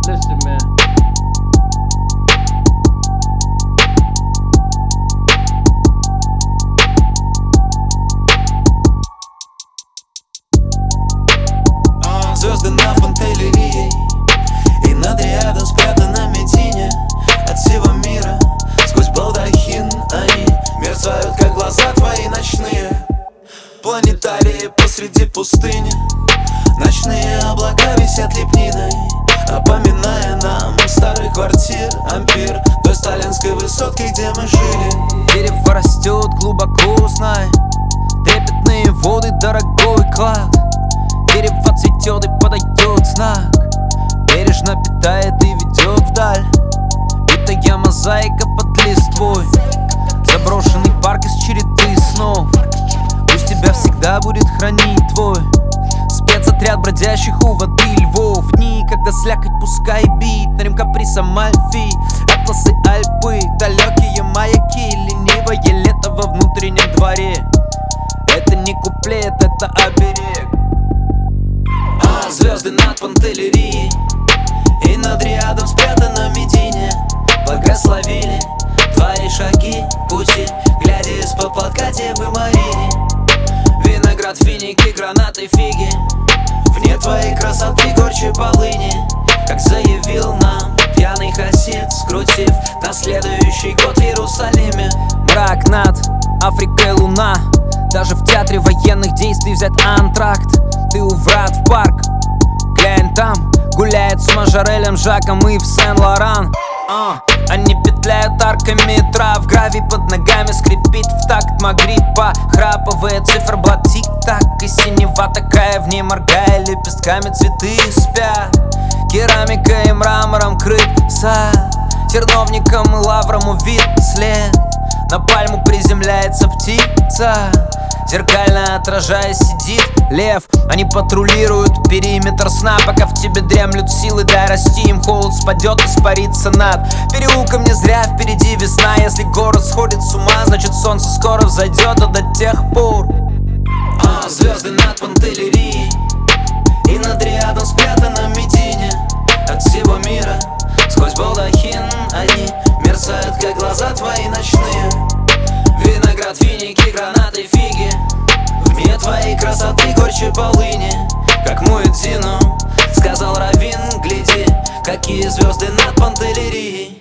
Listen, man. Звезды над Пантелерией и над Риадом спрятаны медине от всего мира. Сквозь балдахин они мерцают, как глаза твои ночные. Планетарии посреди пустыни, ночные облака висят лепниной, напоминая нам старых квартир ампир той сталинской высотки, где мы жили. Дерево растет глубоко, знай, трепетные воды, дорогой клад. Дерево цветет и подает знак, бережно питает и ведет вдаль. Битая мозаика под листвой, заброшенный парк из череды снов. Пусть тебя всегда будет хранить твой спецотряд бродящих у воды львов. Дни, когда слякоть пускай бит на рем каприса Мальфи, атласы Альпы, далекие маяки, ленивое лето во внутреннем дворе. Это не куплет, это оберег. Звезды над Пантелерией и над Риадом спрятаны в медине благословили твои шаги пути, глядя из-под платка Девы Марии. Виноград, финики, гранаты, фиги, вне твоей красоты горче полыни, как заявил нам пьяный хасид, скрутив на следующий год в Иерусалиме. Мрак над Африкой, луна, даже в театре военных действий взять антракт. Ты у врат в парк, глянь там, гуляет с Мажорелем, Жаком и в Сен-Лоран. Они петляют арками трав, гравий под ногами скрипит в такт Магриппа. Храповая циферблат тик-так, и синева такая, в ней моргая лепестками цветы спят. Керамика и мрамором крыт сад, терновником и лавром увид след. На пальму приземляется птица, зеркально отражаясь сидит лев. Они патрулируют периметр сна, пока в тебе дремлют силы. Дай расти им, холод спадет, испарится над переулком. Не зря впереди весна. Если город сходит с ума, значит солнце скоро взойдет, а до тех пор звезды над Пантелерией и над Риадом спрятаны в медине от всего мира. Сквозь балдахин они мерцают, как глаза твои ночные. Виноград, финики, гранаты, фиги, вне твоей красоты горче полыни, как Муэдзину сказал Равин, гляди, какие звезды над Пантелерией.